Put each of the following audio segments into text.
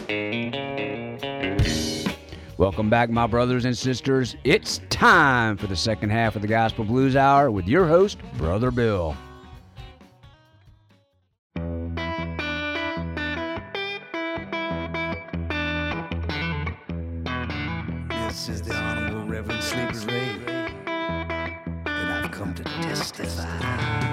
Welcome back, my brothers and sisters. It's time for the second half of the Gospel Blues Hour with your host, Brother Bill. This is the Honorable Reverend Sleepy Ray, and I've come to testify.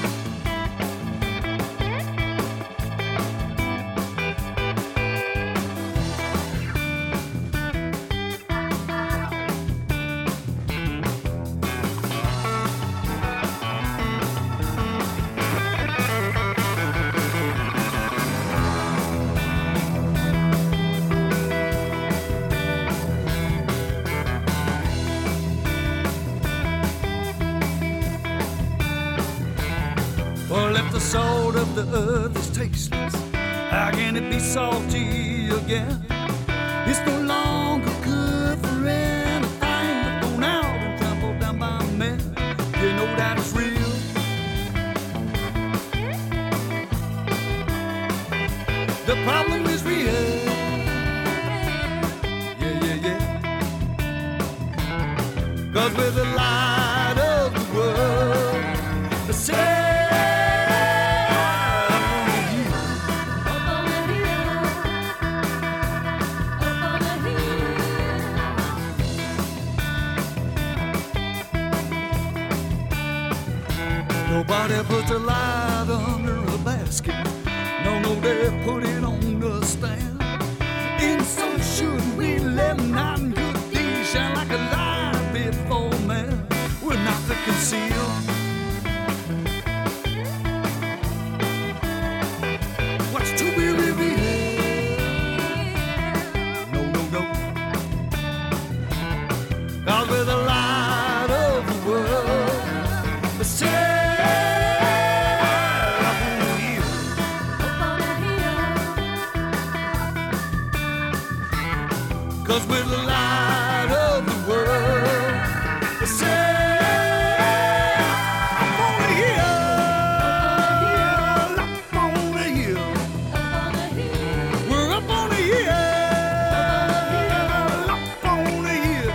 Well, if the salt of the earth is tasteless, how can it be salty again? It's no longer good for anything but thrown out and trampled down by men. You know that it's real. The problem is real. Yeah. 'Cause we're the light of the world. Say, nobody puts a light under a basket. No, they put it on the stand. And so should we let night and good things shine like a light before man. We're not to conceal. What's to be revealed? No. 'Cause we're the light of the world. Say, 'cause we're the light of the world. Say, up on the hill, up on the hill. We're up on the hill, up on the hill.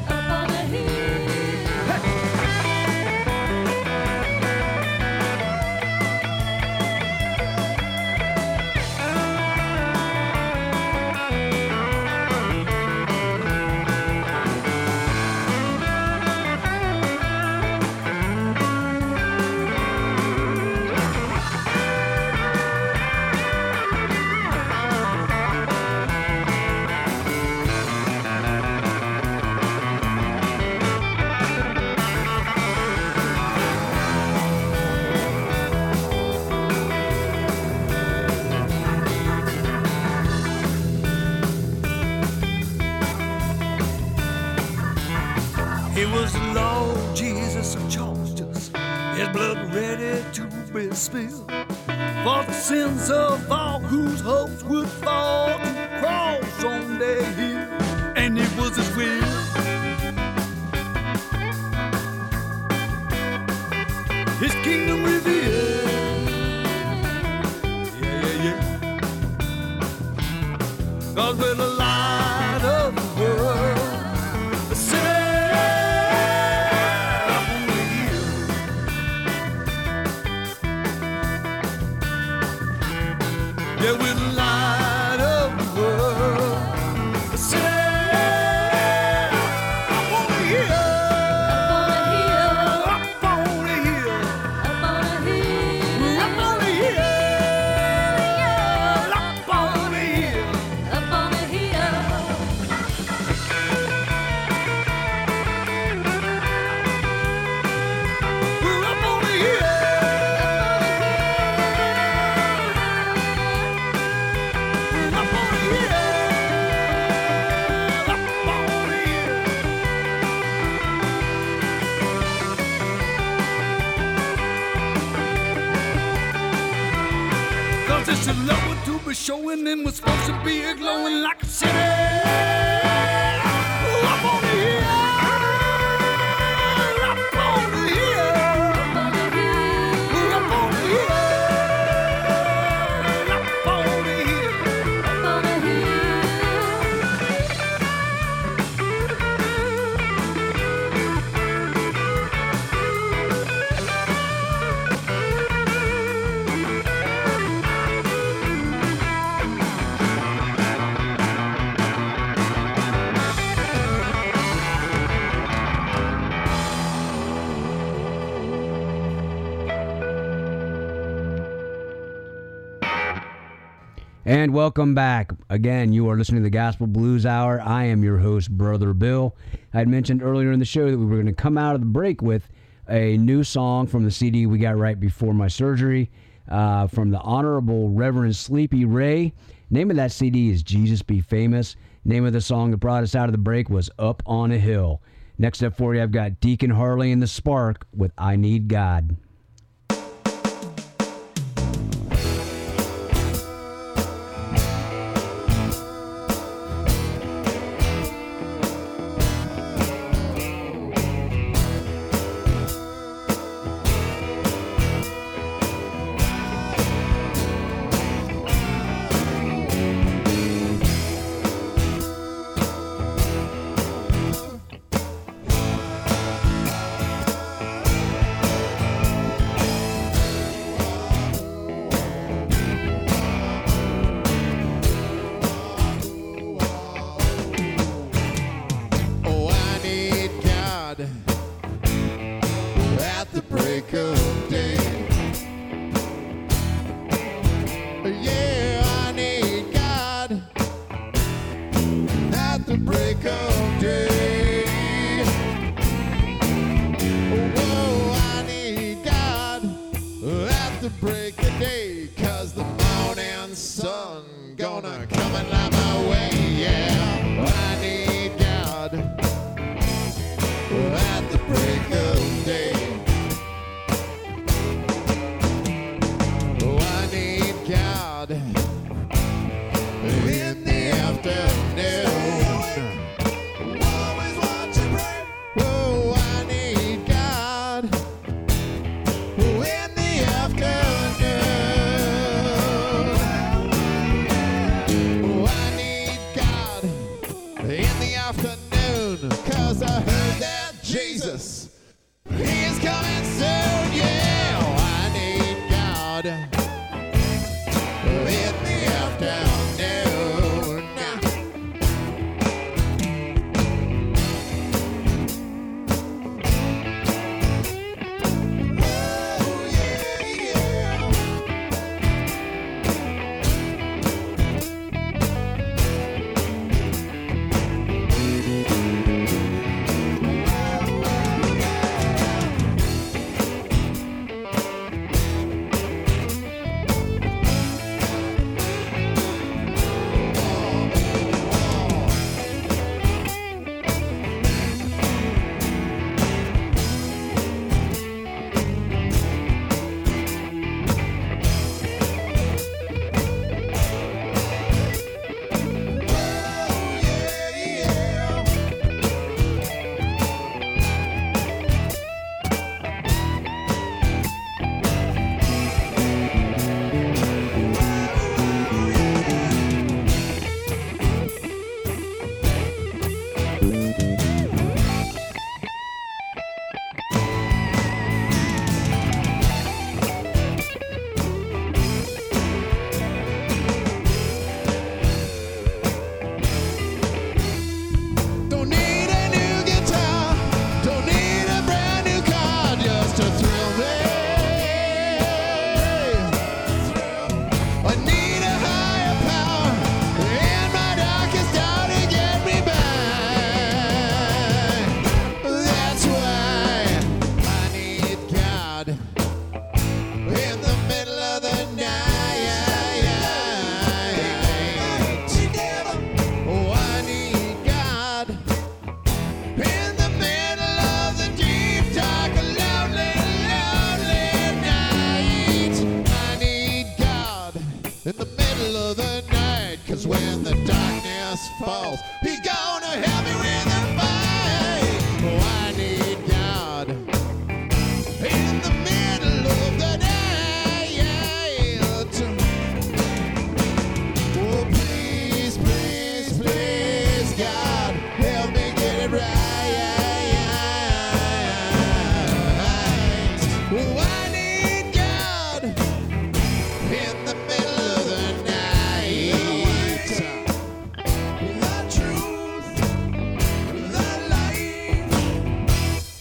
It was the Lord Jesus who charged us, his blood ready to be spilled for the sins of all whose hopes would fall to the cross on their hill. And it was his will. His kingdom revealed. Yeah. 'Cause we're the light of the world. Yeah, we're the light of the world. Say, up on the hill, up on the hill, up on the hill. We're up on the hill, up on the hill, up on the hill. We're up on the hill. It's a lower to be showing and was supposed to be a glowing like a city. Up on the hill, up on the hill, up on the hill, up on the hill, up on the hill, up on the hill. And welcome back. Again, you are listening to the Gospel Blues Hour. I am your host, Brother Bill. I had mentioned earlier in the show that we were going to come out of the break with a new song from the CD we got right before my surgery from the Honorable Reverend Sleepy Ray. Name of that CD is Jesus Be Famous. Name of the song that brought us out of the break was Up on a Hill. Next up for you, I've got Deacon Harley and the Spark with I Need God.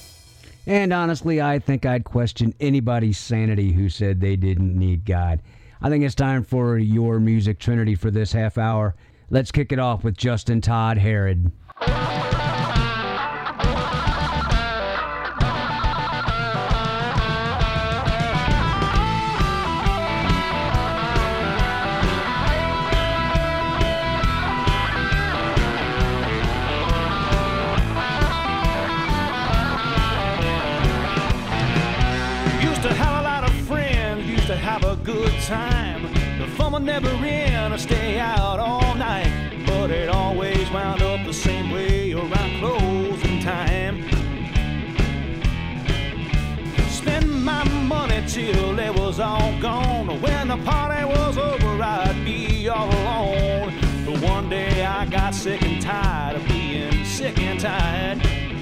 And honestly, I think I'd question anybody's sanity who said they didn't need God. I think it's time for your music trinity for this half hour. Let's kick it off with Justin Todd Herod. Good time. The fun would never end or stay out all night, but it always wound up the same way around closing time. Spend my money till it was all gone. When the party was over, I'd be all alone. But one day I got sick and tired of being sick and tired.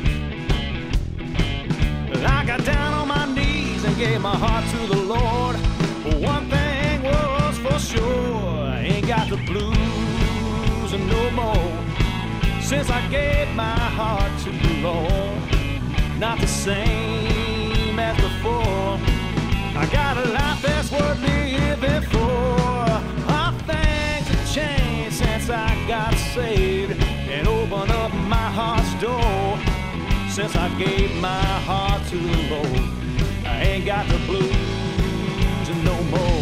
I got down on my knees and gave my heart to the Lord. One thing was for sure, I ain't got the blues no more. Since I gave my heart to the Lord, not the same as before. I got a life that's worth living for. All things have changed since I got saved and opened up my heart's door. Since I gave my heart to the Lord, I ain't got the blues no more.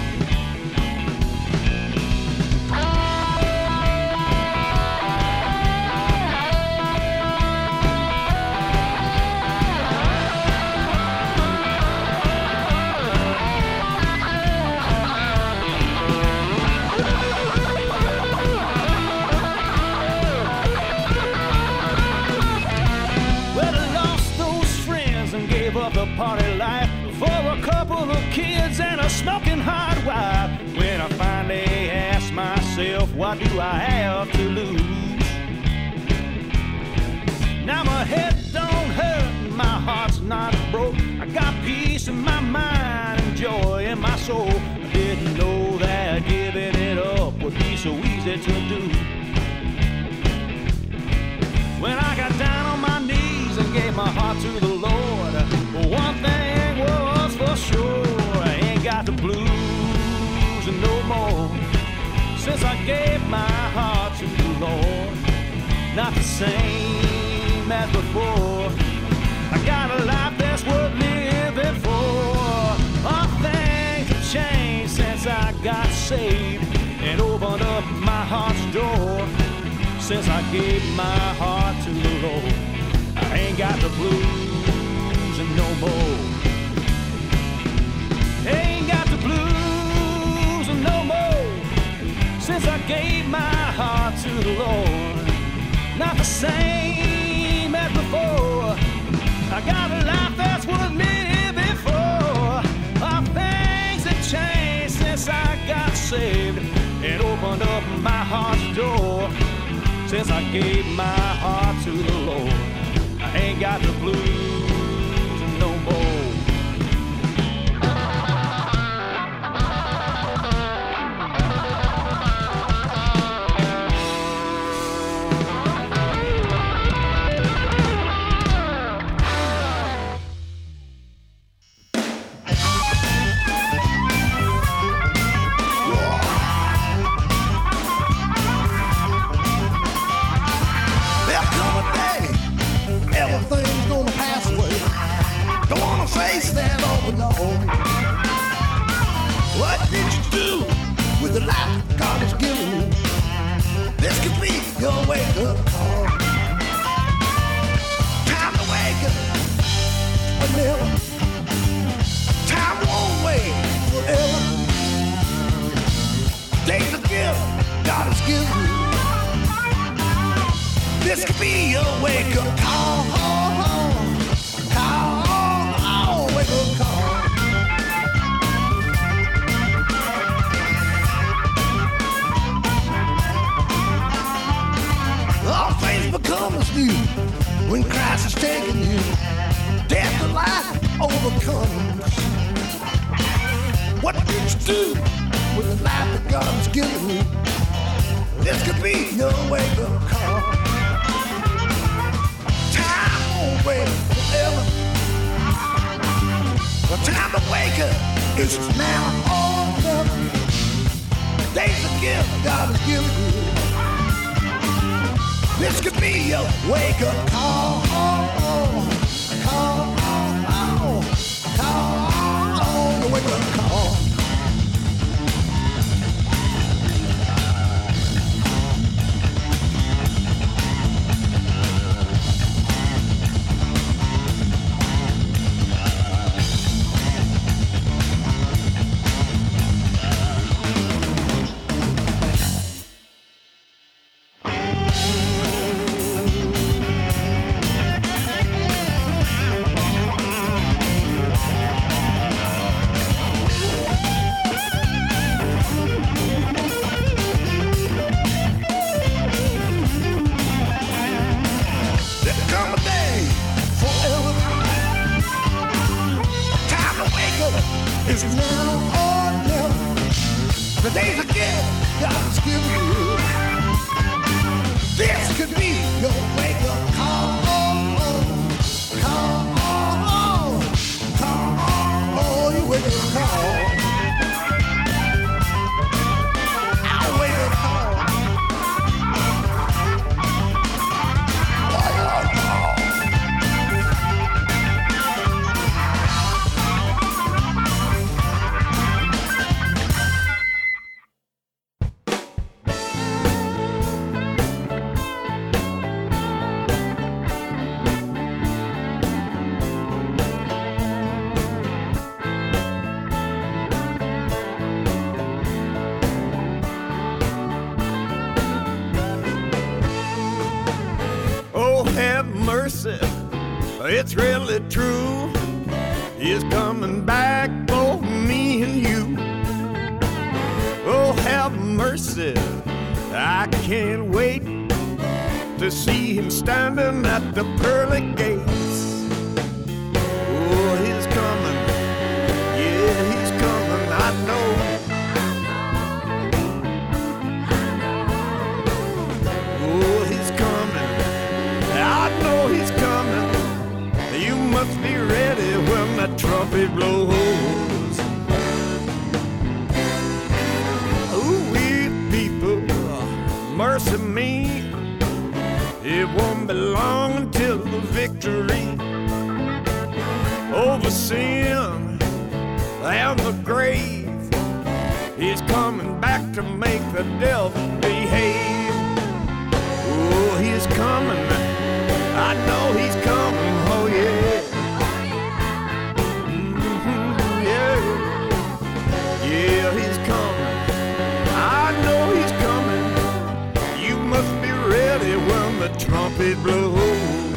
Well, I lost those friends and gave up the party life for a couple of kids and a smoking hot wife. When I finally asked myself, what do I have to lose? Now my head don't hurt, my heart's not broke. I got peace in my mind and joy in my soul. I didn't know that giving it up would be so easy to do. When I got down on my knees and gave my heart to the Lord, one thing was for sure, I ain't got the blues no more. Since I gave my heart to the Lord, not the same as before. I got a life that's worth living for. All things have changed since I got saved and opened up my heart's door. Since I gave my heart to the Lord, I ain't got the blues no more. Ain't got the blues no more. Since I gave my heart to the Lord, not the same as before. I got a life that's worth living for. All things have changed since I got saved and opened up my heart's door. Since I gave my heart to the Lord, I ain't got the blues no more. Everything's gonna pass away. Don't wanna face that all alone. What did you do with the life God has given you? This could be your wake-up call. Time to wake up. Vanilla. Time won't wait forever. Today's a gift God has given you. This could be your wake-up call. Wake-up call. All things become as new when Christ is taking you. Death and life overcomes. What did you do with the life that God has given you? This could be your wake-up call. Time won't wait forever. The time to wake up is now or never. Today's a gift God has given you. This could be your wake-up call. Call, your wake-up call. Is now or never. Today's a gift God's given you. This could be your wake-up call. Call, your wake-up call. Our wake-up call. Mercy, it's really true. He's coming back for me and you. Oh, have mercy, I can't wait to see him standing at the pearly gates. Oh, he's coming, yeah, he's coming, I know. Oh, he's coming, I know he's coming. You must be ready when the trumpet blows. Ooh, we people, mercy me. It won't be long until the victory over sin and the grave. He's coming back to make the devil behave. Oh, he's coming. I know he's coming, oh yeah. Yeah, he's coming. I know he's coming. You must be ready when the trumpet blows.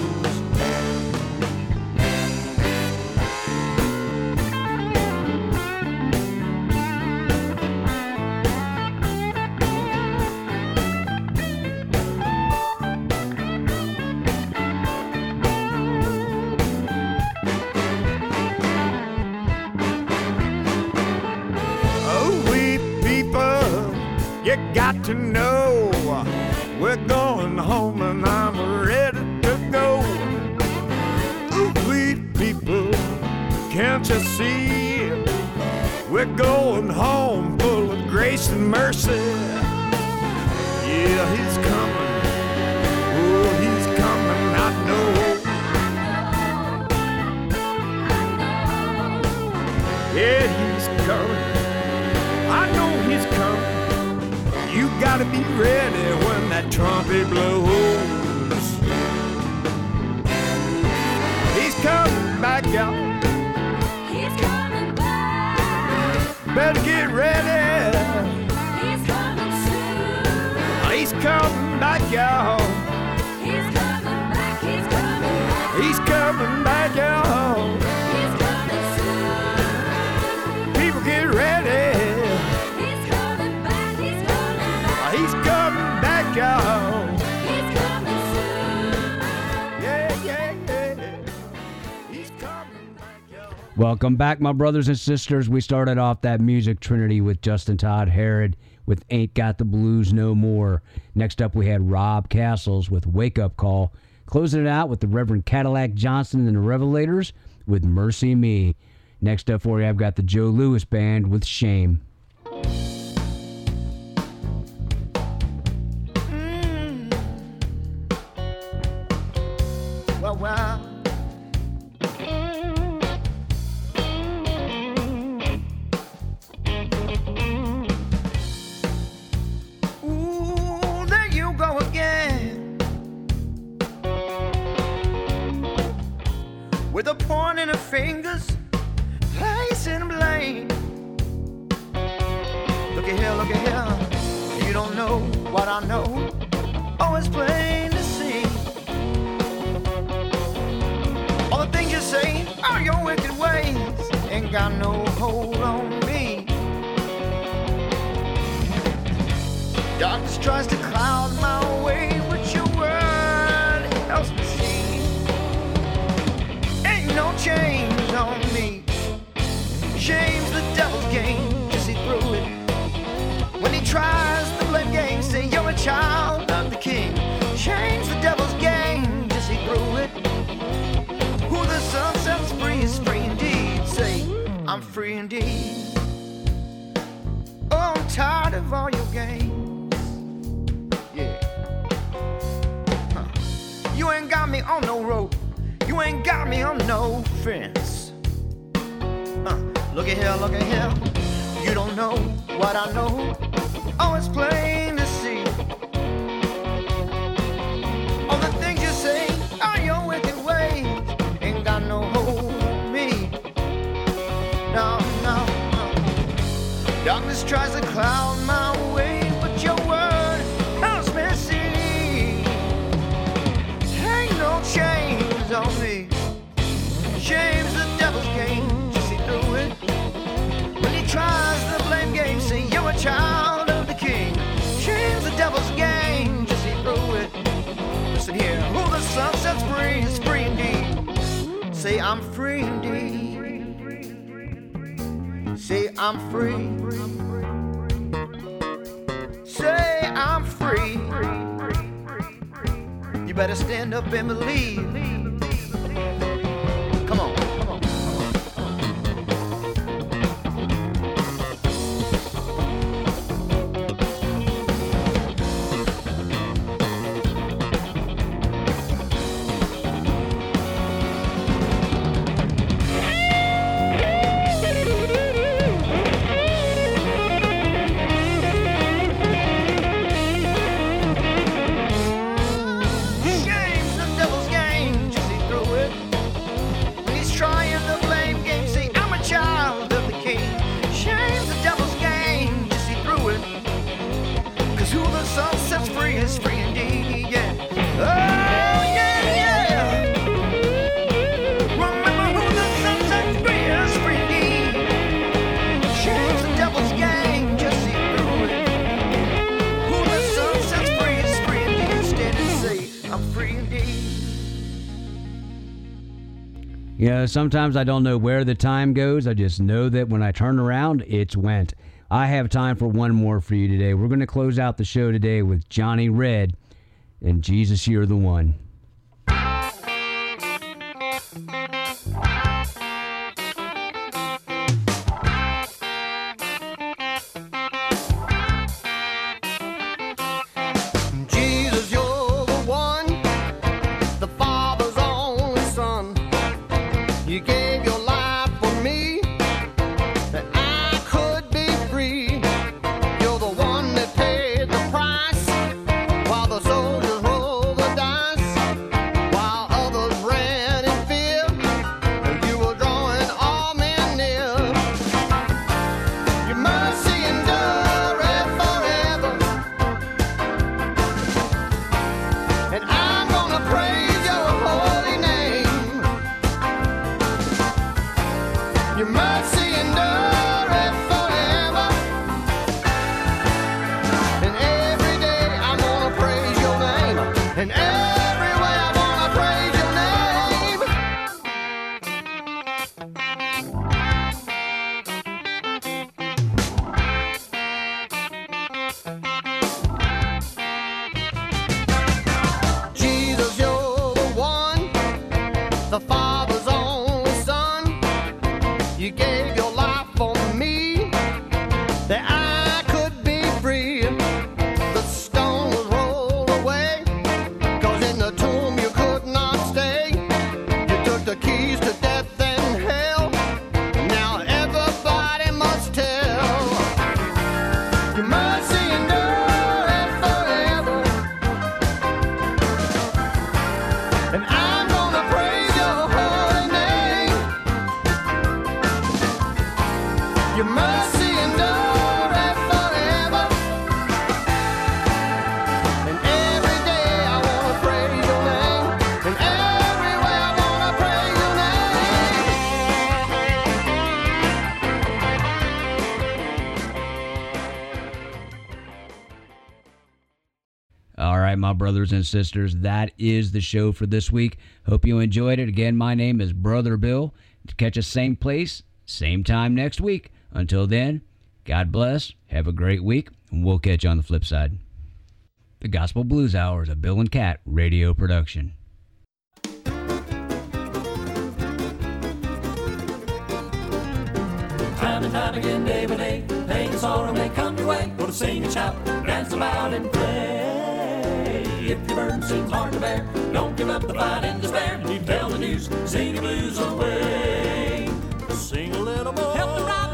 Got to know we're going home and I'm ready to go. Ooh, we people, can't you see? We're going home full of grace and mercy. Yeah, he's coming. Oh, he's coming, I know. Yeah, he's coming. I know he's coming. You gotta be ready when that trumpet blows. He's coming back, y'all. He's coming back. Better get ready. He's coming soon. He's coming back, y'all. He's coming back. He's coming back. He's coming back, y'all. He's coming soon. People get ready. He's coming back, y'all. He's coming soon. Yeah, yeah, yeah. He's coming back, y'all. Welcome back, my brothers and sisters. We started off that music trinity with Justin Todd Herod with Ain't Got the Blues No More. Next up, we had Rob Castles with Wake Up Call. Closing it out with the Reverend Cadillac Johnson and the Revelators with Mercy Me. Next up for you, I've got the Joe Louis Band with Shame. well, well. Ooh, there you go again, with a point in her fingers, placing blame. Look at here, you don't know what I know. Oh, it's plain to see. All the things you say are your wicked ways, ain't got no hold on me. Darkness tries to cloud my way, but your word helps me see. Ain't no change on me. Shame's the devil's game, just see through it. When he tries to blame game, say you're a child of the king. Shame's the devil's game, just see through it. Who the sun sets free is free indeed. Say, I'm free indeed. Oh, I'm tired of all your games. Yeah. You ain't got me on no rope. You ain't got me on no fence. Look at here. You don't know what I know. Oh, it's plain to see. All the things you say are your wicked ways, ain't got no hold on me. No. Darkness tries to cloud my way, but your word helps me see. Ain't no chains on me. Shame's the devil's game, just see through it. When he tries the blame game, say you're a child of the king. Shame's the devil's game, just see through it. Listen here, who the sun sets free is free indeed. Say I'm free indeed. Say I'm free. Say I'm free. You better stand up and believe. Come on. Yeah, sometimes I don't know where the time goes. I just know that when I turn around, it's went. I have time for one more for you today. We're going to close out the show today with Johnny Red and Jesus, You're the One. Jesus, you're the one, the Father's only Son. You gave your life for me, that I could be free. You're the one that paid the price, while the soldiers roll the dice. All right, my brothers and sisters, that is the show for this week. Hope you enjoyed it. Again, my name is Brother Bill. Catch us same place, same time next week. Until then, God bless, have a great week, and we'll catch you on the flip side. The Gospel Blues Hour is a Bill and Cat radio production. Time and time again, day by day, pain and sorrow may come your way. Go to sing and shout, dance about and play. If your burden seems hard to bear, don't give up the fight in despair. You tell the news, sing the blues away. Sing a little more. Help the ride.